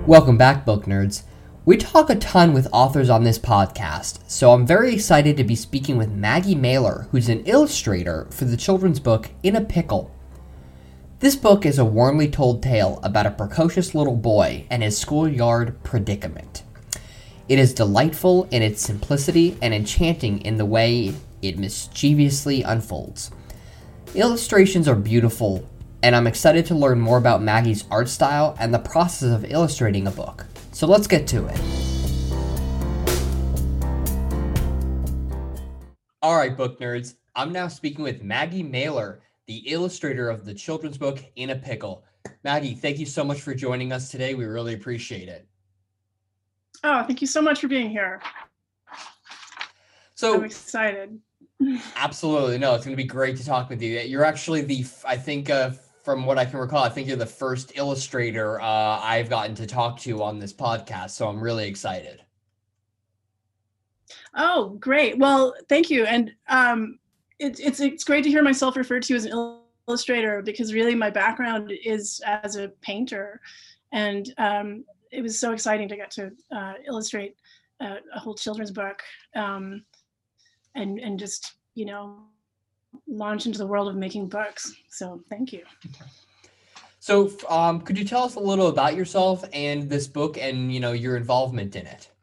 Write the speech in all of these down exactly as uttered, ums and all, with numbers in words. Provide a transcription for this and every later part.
Welcome back, book nerds. We talk a ton with authors on this podcast, so I'm very excited to be speaking with Maggie Mailer, who's an illustrator for the children's book In a Pickle. This book is a warmly told tale about a precocious little boy and his schoolyard predicament. It is delightful in its simplicity and enchanting in the way it mischievously unfolds. Illustrations are beautiful, and I'm excited to learn more about Maggie's art style and the process of illustrating a book. So let's get to it. All right, book nerds. I'm now speaking with Maggie Mailer, the illustrator of the children's book In a Pickle. Maggie, thank you so much for joining us today. We really appreciate it. Oh, thank you so much for being here. So I'm excited. Absolutely. No, it's going to be great to talk with you. You're actually the, I think, uh, from what I can recall, I think you're the first illustrator uh, I've gotten to talk to on this podcast, so I'm really excited. Oh, great. Well, thank you. And um, it, it's it's great to hear myself referred to as an illustrator, because really my background is as a painter. And um, it was so exciting to get to uh, illustrate a, a whole children's book um, and, and just, you know, launch into the world of making books. So thank you. So um, could you tell us a little about yourself and this book and, you know, your involvement in it?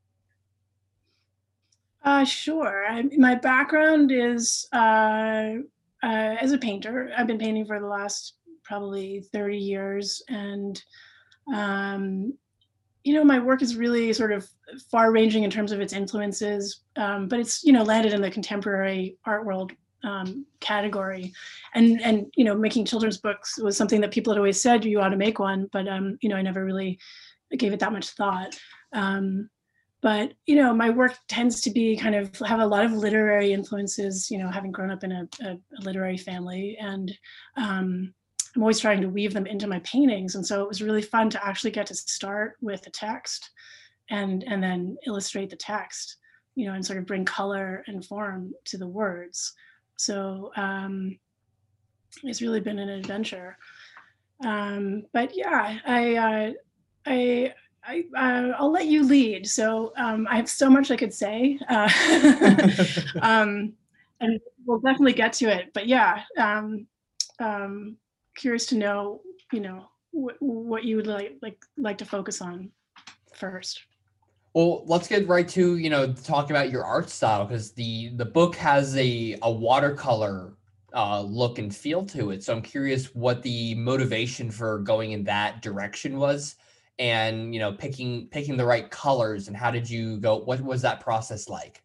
Uh, sure. I, my background is uh, uh, as a painter. I've been painting for the last probably thirty years. And, um, you know, my work is really sort of far ranging in terms of its influences, um, but it's, you know, landed in the contemporary art world um, category. And, and, you know, making children's books was something that people had always said, you ought to make one, but, um, you know, I never really gave it that much thought. Um, but, you know, my work tends to be kind of have a lot of literary influences, you know, having grown up in a, a, a literary family. And um, I'm always trying to weave them into my paintings. And so it was really fun to actually get to start with the text and, and then illustrate the text, you know, and sort of bring color and form to the words. So um, it's really been an adventure. Um, but yeah, I, uh, I, I, uh, I'll let you lead. So um, I have so much I could say, uh, um, and we'll definitely get to it. But yeah, um, um, curious to know, you know, wh- what you would like, like, like to focus on first. Well, let's get right to, you know, talking about your art style, because the the book has a a watercolor uh, look and feel to it. So I'm curious what the motivation for going in that direction was, and you know, picking picking the right colors, and how did you go? What was that process like?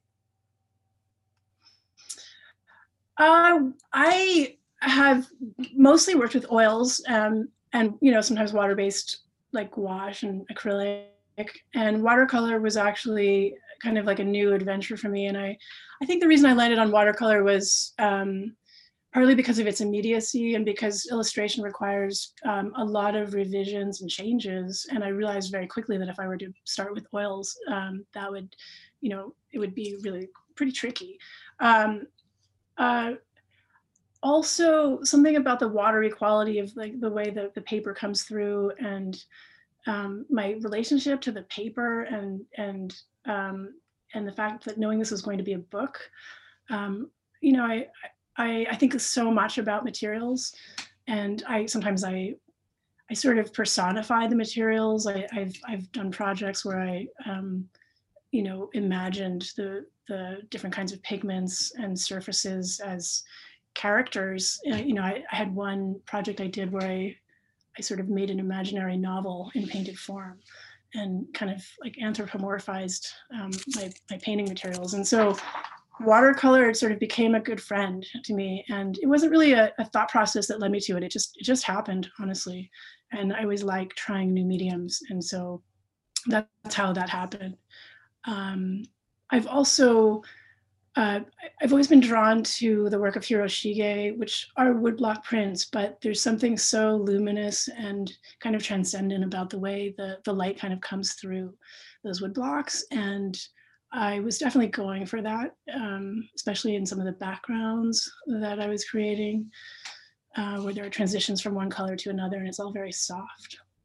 Uh, I have mostly worked with oils, um, and you know, sometimes water-based like gouache and acrylic. And watercolor was actually kind of like a new adventure for me. And I, I think the reason I landed on watercolor was um, partly because of its immediacy and because illustration requires um, a lot of revisions and changes. And I realized very quickly that if I were to start with oils, um, that would, you know, it would be really pretty tricky. Um, uh, also, something about the watery quality of like the way that the paper comes through, and um, my relationship to the paper, and and um, and the fact that knowing this was going to be a book, um, you know, I, I I think so much about materials, and I sometimes I I sort of personify the materials. I, I've I've done projects where I um, you know, imagined the the different kinds of pigments and surfaces as characters. Uh, you know, I, I had one project I did where I I sort of made an imaginary novel in painted form, and kind of like anthropomorphized um, my my painting materials. And so watercolor sort of became a good friend to me, and it wasn't really a, a thought process that led me to it. It just it just happened, honestly. And I always like trying new mediums, and so that's how that happened. Um, I've also uh, I've always been drawn to the work of Hiroshige, which are woodblock prints, but there's something so luminous and kind of transcendent about the way the, the light kind of comes through those woodblocks. And I was definitely going for that, um, especially in some of the backgrounds that I was creating, uh, where there are transitions from one color to another, and it's all very soft.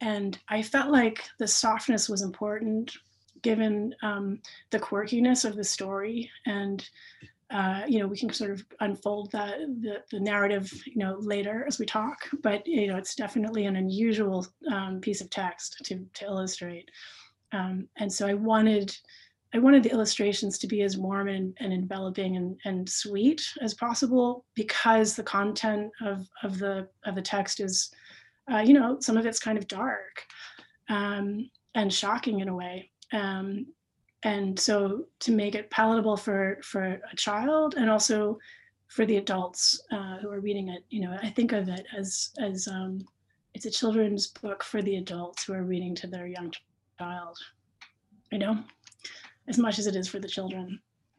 and I felt like the softness was important given um, the quirkiness of the story. And uh, you know, we can sort of unfold that the, the narrative, you know, later as we talk. But you know, it's definitely an unusual um, piece of text to to illustrate. Um, and so I wanted I wanted the illustrations to be as warm and, and enveloping and, and sweet as possible, because the content of, of the of the text is, uh, you know, some of it's kind of dark um, and shocking in a way. Um, and so to make it palatable for for a child and also for the adults uh, who are reading it, you know, I think of it as as um, it's a children's book for the adults who are reading to their young child, you know, as much as it is for the children.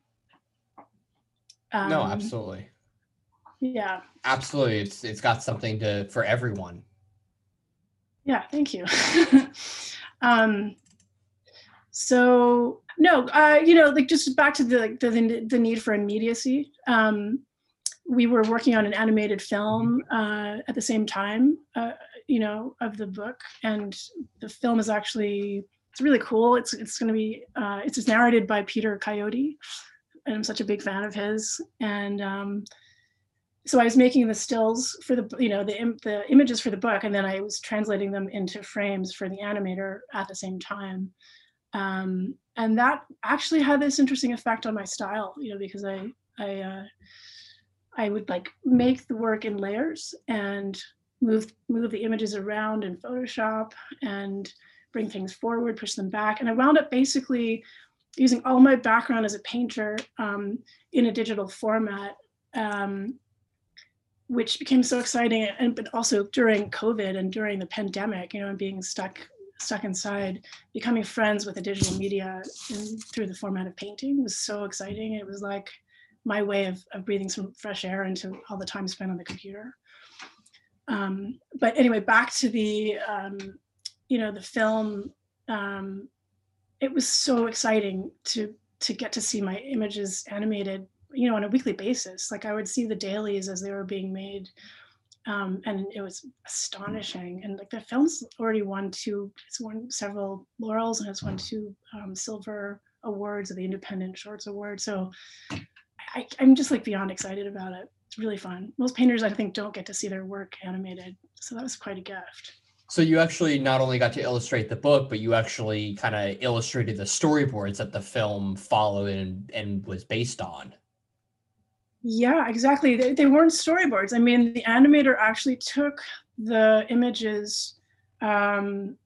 Um, no, absolutely. Yeah. Absolutely. It's it's got something to for everyone. Yeah, thank you. um, so no, uh, you know, like just back to the the, the need for immediacy. Um, we were working on an animated film uh, at the same time, uh, you know, of the book, and the film is actually, it's really cool. It's it's going to be uh, it's narrated by Peter Coyote, and I'm such a big fan of his. And um, so I was making the stills for the, you know, the the images for the book, and then I was translating them into frames for the animator at the same time. Um, and that actually had this interesting effect on my style, you know, because I I uh, I would like make the work in layers and move move the images around in Photoshop and bring things forward, push them back. And I wound up basically using all my background as a painter um, in a digital format, um, which became so exciting. And but also during COVID and during the pandemic, you know, and being stuck stuck inside, becoming friends with the digital media in, through the format of painting was so exciting. It was like my way of, of breathing some fresh air into all the time spent on the computer. Um, but anyway, back to the, um, you know, the film. Um, it was so exciting to to get to see my images animated, you know, on a weekly basis. Like I would see the dailies as they were being made, um, and it was astonishing. And like the film's already won two, it's won several laurels, and it's won two um, silver awards of the Independent Shorts Award. So I, I'm just like beyond excited about it. It's really fun. Most painters, I think, don't get to see their work animated. So that was quite a gift. So you actually not only got to illustrate the book, but you actually kind of illustrated the storyboards that the film followed and, and was based on. Yeah, exactly. They, they weren't storyboards. I mean, the animator actually took the images. Um,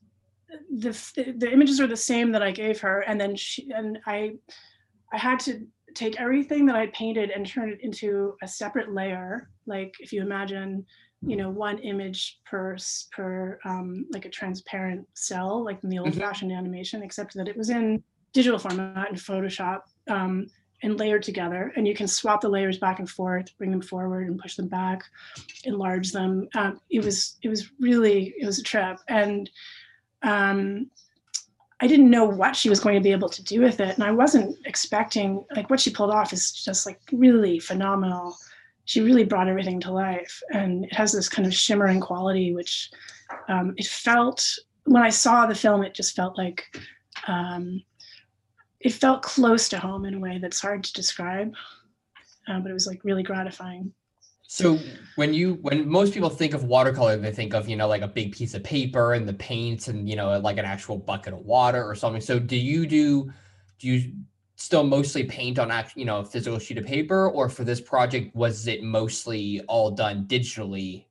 the the images are the same that I gave her, and then she and I, I had to take everything that I painted and turn it into a separate layer. Like if you imagine, you know, one image per per um, like a transparent cell, like in the old-fashioned mm-hmm. animation, except that it was in digital format in Photoshop. Um, and layered together, and you can swap the layers back and forth, bring them forward and push them back, enlarge them. Um, it was it was really, it was a trip. And um, I didn't know what she was going to be able to do with it. And I wasn't expecting, like what she pulled off is just like really phenomenal. She really brought everything to life. And it has this kind of shimmering quality, which um, it felt, when I saw the film, it just felt like, um, it felt close to home in a way that's hard to describe, uh, but it was like really gratifying. So when you, when most people think of watercolor, they think of, you know, like a big piece of paper and the paints and, you know, like an actual bucket of water or something. So do you do, do you still mostly paint on, you know, a physical sheet of paper, or for this project, was it mostly all done digitally?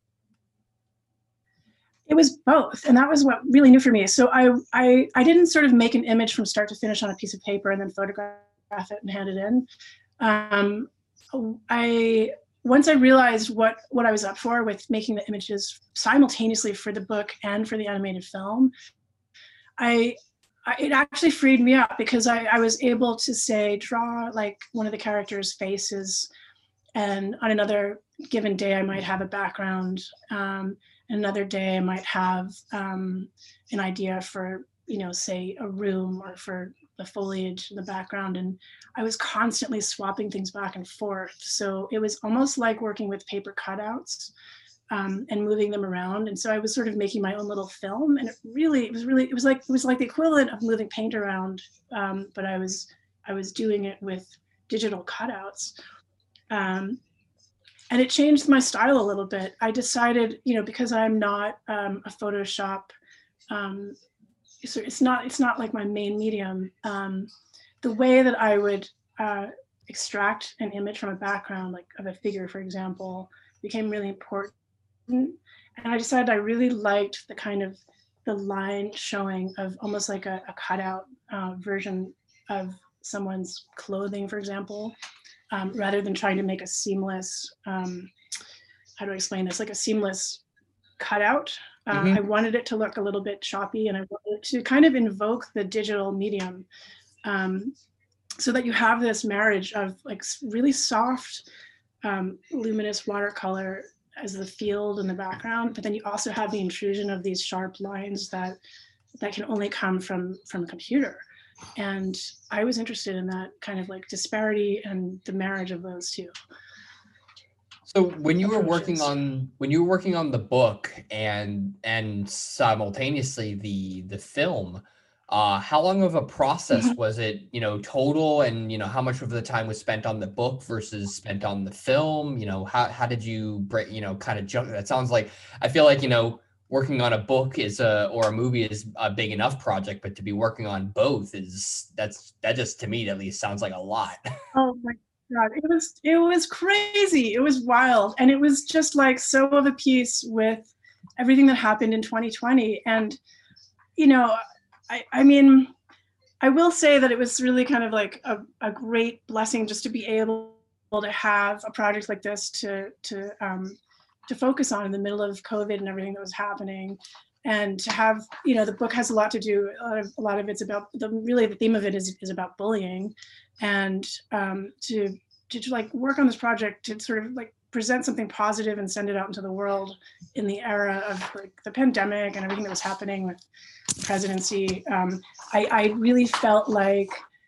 It was both, and that was what really new for me. So I, I, I didn't sort of make an image from start to finish on a piece of paper and then photograph it and hand it in. Um, I once I realized what what I was up for with making the images simultaneously for the book and for the animated film, I, I it actually freed me up, because I, I was able to say draw like one of the characters' faces, and on another given day I might have a background. Um, Another day I might have um, an idea for, you know, say a room, or for the foliage in the background. And I was constantly swapping things back and forth. So it was almost like working with paper cutouts. um, and moving them around. And so I was sort of making my own little film, and it really, it was really, it was like, it was like the equivalent of moving paint around, um, but I was, I was doing it with digital cutouts. Um, and it changed my style a little bit. I decided, you know, because I'm not um, a Photoshop, um, so it's not, it's not like my main medium. Um, the way that I would uh, extract an image from a background, like of a figure, for example, became really important. And I decided I really liked the kind of the line showing of almost like a, a cutout uh, version of someone's clothing, for example, um, rather than trying to make a seamless, um, how do I explain this, like a seamless cutout. Uh, mm-hmm. I wanted it to look a little bit choppy, and I wanted to kind of invoke the digital medium, um, so that you have this marriage of like really soft, um, luminous watercolor as the field in the background, but then you also have the intrusion of these sharp lines that that can only come from from a computer. And I was interested in that kind of like disparity and the marriage of those two. So when you were working on when you were working on the book and and simultaneously the the film, uh, how long of a process mm-hmm. was it, you know, total, and you know how much of the time was spent on the book versus spent on the film? You know, how how did you break, you know, kind of jump? That sounds like, I feel like, you know, working on a book is a or a movie is a big enough project, but to be working on both is that's that just to me at least sounds like a lot. Oh my God, it was it was crazy. It was wild, and it was just like so of a piece with everything that happened in twenty twenty. And you know, I I mean, I will say that it was really kind of like a, a great blessing just to be able to have a project like this to to um, to focus on in the middle of COVID and everything that was happening. And to have, you know, the book has a lot to do, a lot of, a lot of it's about, the really the theme of it is, is about bullying. And um, to, to, to like work on this project to sort of like present something positive and send it out into the world in the era of like the pandemic and everything that was happening with the presidency. Um, I, I really felt like,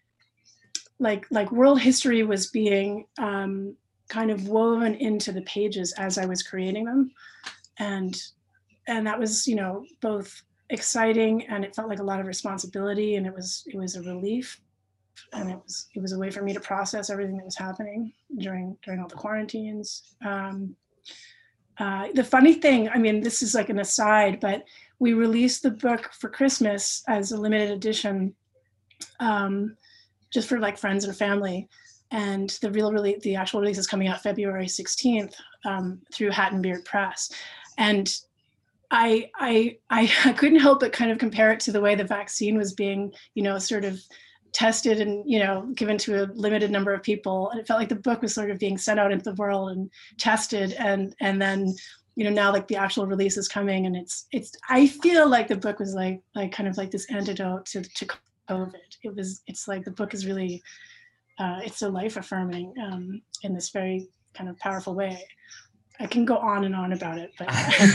like, like world history was being um, kind of woven into the pages as I was creating them. And and that was, you know, both exciting, and it felt like a lot of responsibility, and it was it was a relief, and it was it was a way for me to process everything that was happening during during all the quarantines. Um, uh, the funny thing, I mean, this is like an aside, but we released the book for Christmas as a limited edition, um, just for like friends and family. And the real, really, the actual release is coming out February sixteenth um, through Hat and Beard Press. And I, I, I couldn't help but kind of compare it to the way the vaccine was being, you know, sort of tested and, you know, given to a limited number of people. And it felt like the book was sort of being sent out into the world and tested. And, and then, you know, now like the actual release is coming, and it's, it's, I feel like the book was like, like kind of like this antidote to, to COVID. It was, it's like the book is really, uh, it's so life affirming um, in this very kind of powerful way. I can go on and on about it, but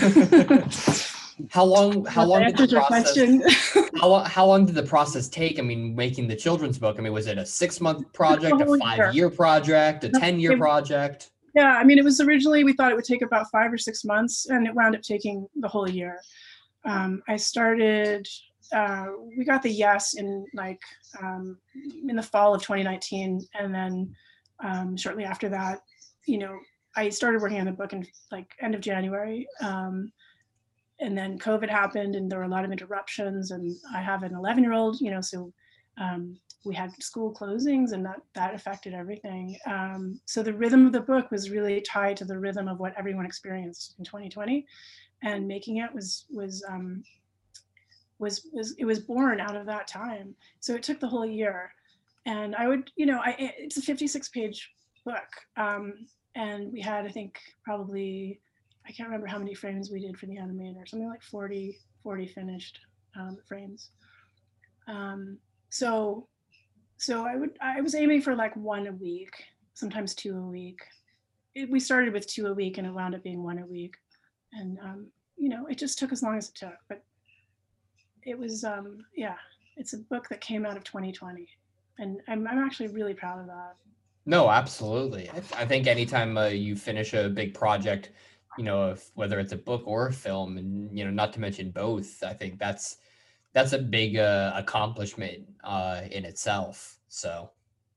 how long? How long did the process? how long? How long did the process take? I mean, making the children's book. I mean, was it a six-month project, a five-year project, a ten-year project? Yeah, I mean, it was originally we thought it would take about five or six months, and it wound up taking the whole year. Um, I started. Uh, we got the yes in like um, in the fall of twenty nineteen, and then um, shortly after that, you know. I started working on the book in like end of January, um, and then COVID happened, and there were a lot of interruptions. And I have an eleven-year-old, you know, so um, we had school closings, and that that affected everything. Um, so the rhythm of the book was really tied to the rhythm of what everyone experienced in twenty twenty, and making it was was um, was was it was born out of that time. So it took the whole year, and I would, you know, I it's a fifty-six page book. Um, And we had, I think, probably, I can't remember how many frames we did for the animator, something like forty, forty finished um, frames. Um, so, so I would, I was aiming for like one a week, sometimes two a week. It, we started with two a week, and it wound up being one a week. And, um, you know, it just took as long as it took. But it was, um, yeah, it's a book that came out of twenty twenty. And I'm, I'm actually really proud of that. No, absolutely. I, th- I think anytime uh, you finish a big project, you know, if, whether it's a book or a film, and, you know, not to mention both, I think that's, that's a big uh, accomplishment uh, in itself. So,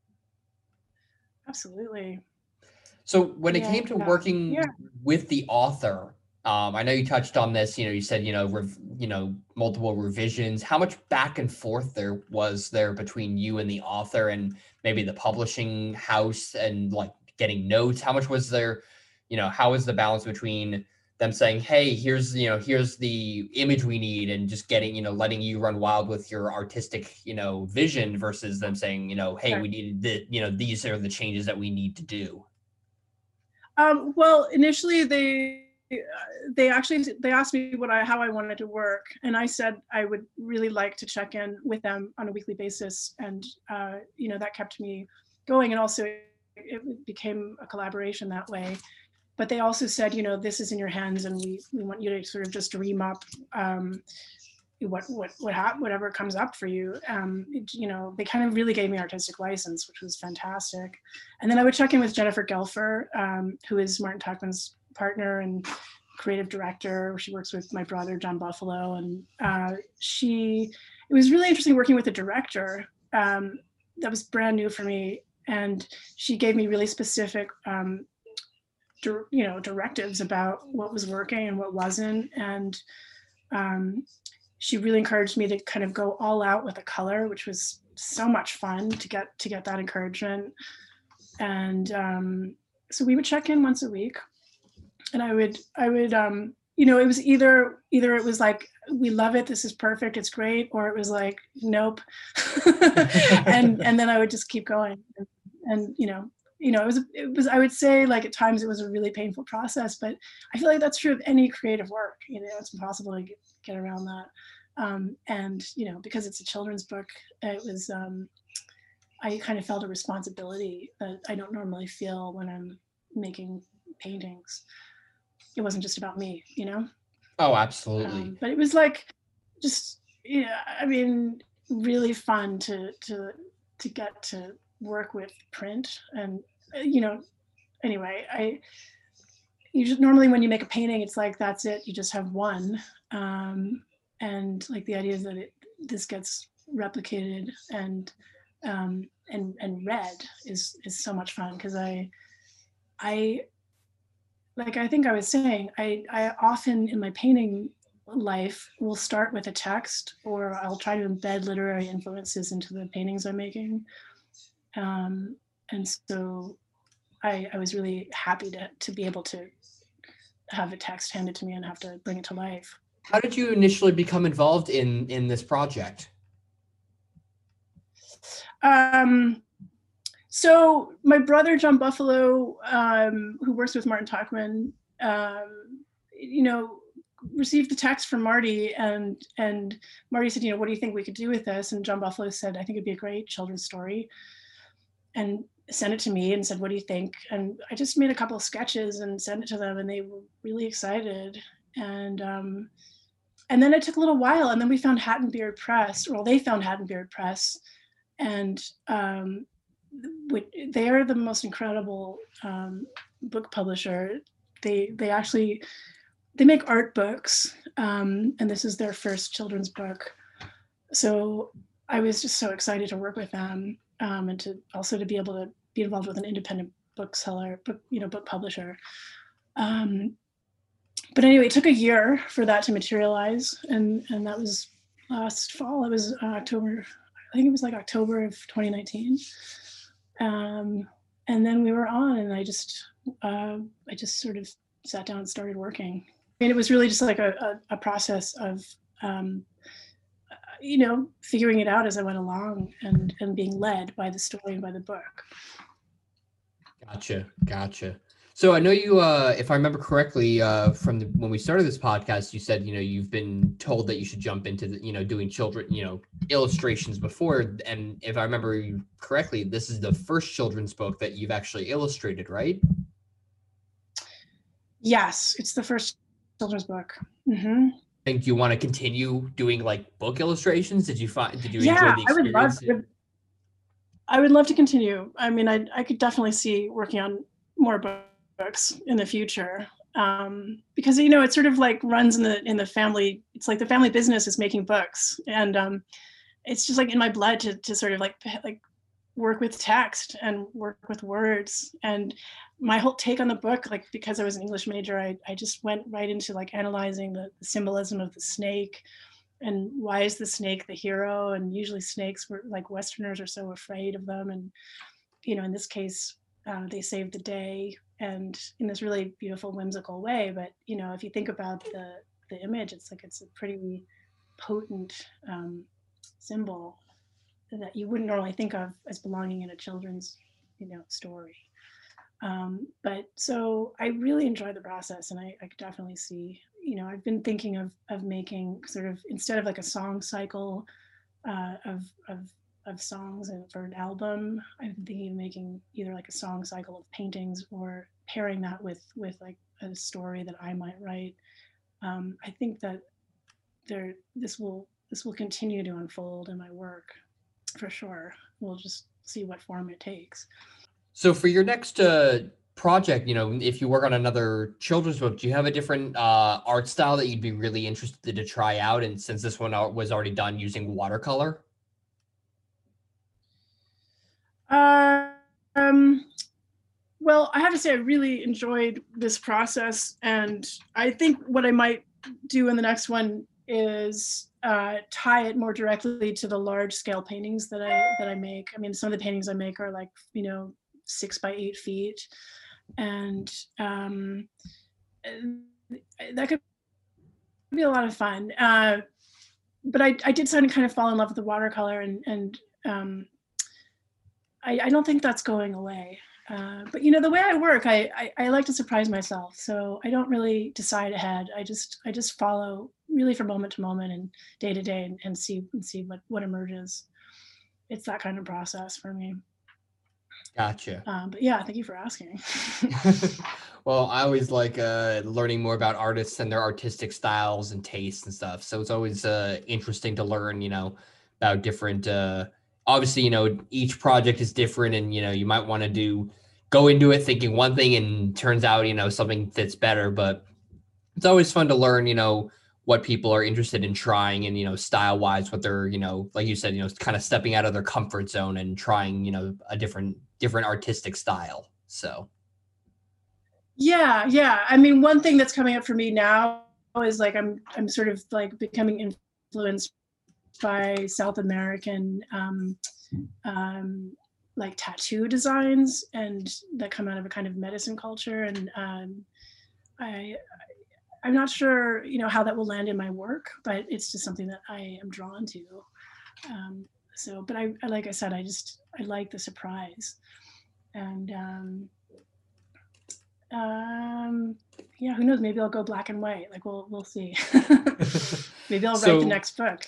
Absolutely. so when it Yeah. came to Yeah. working with the author, um, I know you touched on this. You know, you said you know, rev- you know, multiple revisions. How much back and forth there was there between you and the author, and maybe the publishing house, and like getting notes? How much was there? You know, how is the balance between them saying, "Hey, here's you know, here's the image we need," and just getting you know, letting you run wild with your artistic you know vision, versus them saying, you know, "Hey, Right. we need the you know, these are the changes that we need to do." Um, well, initially they uh, they actually they asked me what I how I wanted to work, and I said I would really like to check in with them on a weekly basis, and uh, you know that kept me going, and also it became a collaboration that way. But they also said, you know, this is in your hands, and we we want you to sort of just dream up. Um, what what what ha- whatever comes up for you. Um, it, you know, they kind of really gave me artistic license, which was fantastic. And then I would check in with Jennifer Gelfer, um, who is Martin Tuchman's partner and creative director. She works with my brother John Buffalo, and uh, she. It was really interesting working with a director um, that was brand new for me, and she gave me really specific. Um, you know, directives about what was working and what wasn't, and um, she really encouraged me to kind of go all out with the color, which was so much fun to get to get that encouragement. And um, so we would check in once a week, and I would I would um, you know, it was either either it was like, we love it, this is perfect, it's great, or it was like, nope. and and then I would just keep going, and, and you know you know it was it was I would say, like, at times it was a really painful process, but I feel like that's true of any creative work. You know, it's impossible to get, get around that. Um, and you know, because it's a children's book, it was um, I kind of felt a responsibility that I don't normally feel when I'm making paintings. It wasn't just about me, you know. Oh, absolutely. Um, but it was like, just, yeah, I mean, really fun to to to get to work with print, and uh, you know anyway, I you just normally, when you make a painting, it's like, that's it, you just have one. Um, and like the idea is that it this gets replicated and um, and and read is is so much fun, because I I like I think I was saying, I I often in my painting life will start with a text, or I'll try to embed literary influences into the paintings I'm making. Um, and so I, I was really happy to to be able to have a text handed to me and have to bring it to life. How did you initially become involved in in this project? Um, so my brother John Buffalo, um, who works with Martin Tuchman, um, you know, received the text from Marty, and and Marty said, you know, what do you think we could do with this? And John Buffalo said, I think it'd be a great children's story, and sent it to me and said, what do you think? And I just made a couple of sketches and sent it to them, and they were really excited. And um, and then it took a little while, and then we found Hat and Beard Press. Well, they found Hat and Beard Press, and um, they are the most incredible um, book publisher. They they actually they make art books, um, and this is their first children's book. So I was just so excited to work with them, um, and to also to be able to be involved with an independent bookseller, book you know book publisher. Um, but anyway, it took a year for that to materialize, and and that was last fall. It was uh, October. I think it was like October of twenty nineteen. Um, and then we were on, and I just uh, I just sort of sat down and started working. And it was really just like a, a, a process of um, you know figuring it out as I went along, and and being led by the story and by the book. Gotcha, gotcha. So I know you, uh, if I remember correctly, uh, from the, when we started this podcast, you said, you know, you've been told that you should jump into the, you know, doing children, you know, illustrations before. And if I remember correctly, this is the first children's book that you've actually illustrated, right? Yes, it's the first children's book. Mm-hmm. And do you want to continue doing like book illustrations? Did you find, did you yeah, enjoy the experience? I would love, I would love to continue. I mean, I, I could definitely see working on more books in the future. um, because, you know, it sort of like runs in the in the family. It's like the family business is making books, and um, it's just like in my blood to to sort of like like work with text and work with words. And my whole take on the book, like because I was an English major, I I just went right into like analyzing the, the symbolism of the snake, and why is the snake the hero? And usually snakes were like Westerners are so afraid of them, and you know, in this case, uh, they saved the day, and in this really beautiful, whimsical way. But you know, if you think about the the image, it's like it's a pretty potent um, symbol that you wouldn't normally think of as belonging in a children's, you know, story. Um, but so I really enjoy the process, and I, I could definitely see, you know, I've been thinking of of making sort of, instead of like a song cycle uh, of of of songs and for an album, I've been thinking of making either like a song cycle of paintings or pairing that with with like a story that I might write. Um, I think that there this will this will continue to unfold in my work for sure. We'll just see what form it takes. So for your next uh, project, you know, if you work on another children's book, do you have a different uh, art style that you'd be really interested to try out? And since this one was already done using watercolor? Uh, um, well, I have to say I really enjoyed this process, and I think what I might do in the next one is uh, tie it more directly to the large scale paintings that I that I make. I mean, some of the paintings I make are like, you know, six by eight feet, and um, that could be a lot of fun. Uh, but I, I did sort of kind of fall in love with the watercolor, and and um, I, I don't think that's going away. Uh, but you know, the way I work, I, I I like to surprise myself, so I don't really decide ahead. I just I just follow really from moment to moment and day to day, and, and see and see what what emerges. It's that kind of process for me. Gotcha. Um, but yeah, thank you for asking. Well, I always like uh, learning more about artists and their artistic styles and tastes and stuff. So it's always uh, interesting to learn, you know, about different. Uh, obviously, you know, each project is different, and you know, you might want to do go into it thinking one thing, and turns out, you know, something fits better. But it's always fun to learn, you know, what people are interested in trying, and you know, style wise, what they're, you know, like you said, you know, kind of stepping out of their comfort zone and trying, you know, a different different artistic style. So Yeah, yeah. I mean, one thing that's coming up for me now is like I'm I'm sort of like becoming influenced by South American um, um, like tattoo designs, and that come out of a kind of medicine culture. And um, I I'm not sure, you know, how that will land in my work, but it's just something that I am drawn to. Um, so, but I, like I said, I just I like the surprise, and um, um, yeah, who knows? Maybe I'll go black and white. Like we'll we'll see. Maybe I'll so write the next book.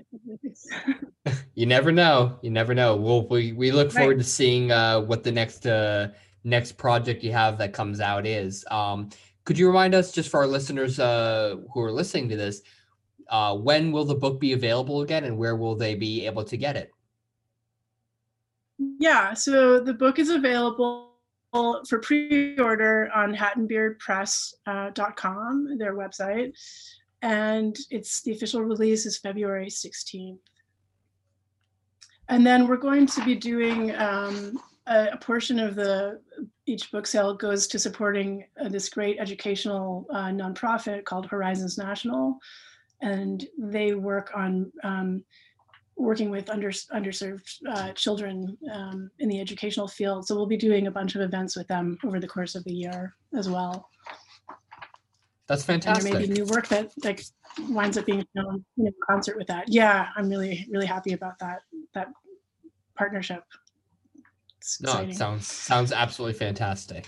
you never know. You never know. We'll, we we look forward Right. to seeing uh, what the next uh, next project you have that comes out is. Um, could you remind us, just for our listeners uh, who are listening to this, uh, when will the book be available again, and where will they be able to get it? Yeah, so the book is available for pre-order on hat and beard press dot com, their website, and it's the official release is February sixteenth. And then we're going to be doing um, a, a portion of the each book sale goes to supporting uh, this great educational uh, nonprofit called Horizons National, and they work on um, working with under, underserved uh, children um, in the educational field. So we'll be doing a bunch of events with them over the course of the year as well. That's And fantastic. there may be new work that like winds up being shown in concert with that. Yeah, I'm really, really happy about that that partnership. It's No, exciting. it sounds sounds absolutely fantastic.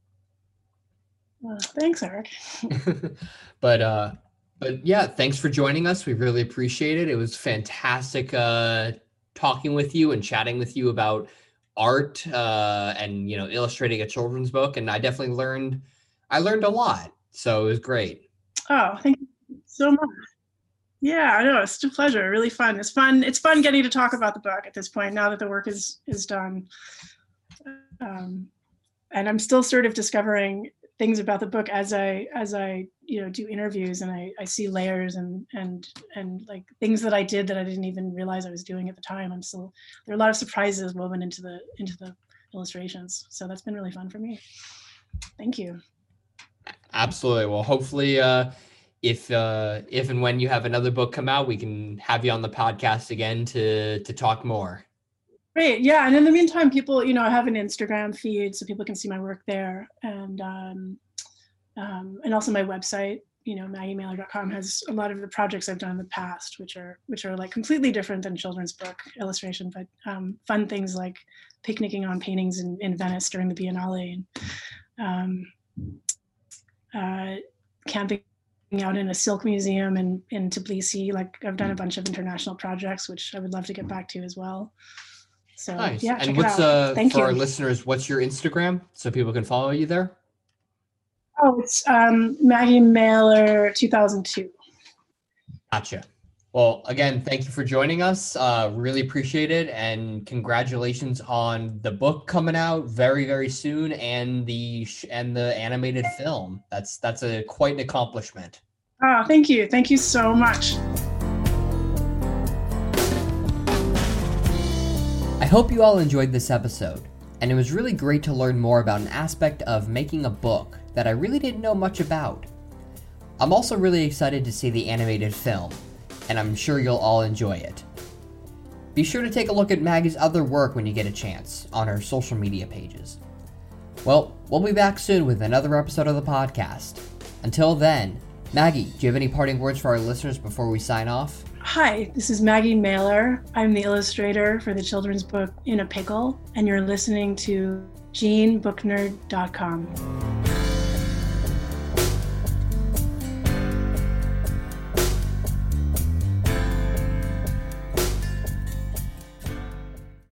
Uh, thanks, Eric. but uh, but yeah, thanks for joining us. We really appreciate it. It was fantastic uh, talking with you and chatting with you about art uh, and you know, illustrating a children's book. And I definitely learned I learned a lot. So it was great. Oh, thank you so much. Yeah, I know, it's such a pleasure. Really fun. It's fun. It's fun getting to talk about the book at this point now that the work is is done. Um, and I'm still sort of discovering things about the book as I as I you know do interviews, and I, I see layers and and and like things that I did that I didn't even realize I was doing at the time. I'm still there are a lot of surprises woven into the into the illustrations, so that's been really fun for me. Thank you. Absolutely. Well, hopefully, uh, if uh, if and when you have another book come out, we can have you on the podcast again to to talk more. Great. Yeah. And in the meantime, people, you know, I have an Instagram feed so people can see my work there. And um, um, and also my website, you know, maggie mailer dot com has a lot of the projects I've done in the past, which are which are like completely different than children's book illustration, but um, fun things like picnicking on paintings in, in Venice during the Biennale, and um, uh, camping out in a silk museum in, in Tbilisi. Like I've done a bunch of international projects, which I would love to get back to as well. So nice. Yeah, and what's uh Thank for you. Our listeners, what's your Instagram so people can follow you there? Oh, it's um, Maggie Mailer two thousand two. Gotcha. Well, again, thank you for joining us. Uh, really appreciate it, and congratulations on the book coming out very, very soon, and the sh- and the animated film. That's that's a quite an accomplishment. Oh, thank you. Thank you so much. I hope you all enjoyed this episode, and it was really great to learn more about an aspect of making a book that I really didn't know much about. I'm also really excited to see the animated film, and I'm sure you'll all enjoy it. Be sure to take a look at Maggie's other work when you get a chance on her social media pages. Well, we'll be back soon with another episode of the podcast. Until then, Maggie, do you have any parting words for our listeners before we sign off? Hi, this is Maggie Mailer. I'm the illustrator for the children's book In a Pickle, and you're listening to gene book nerd dot com.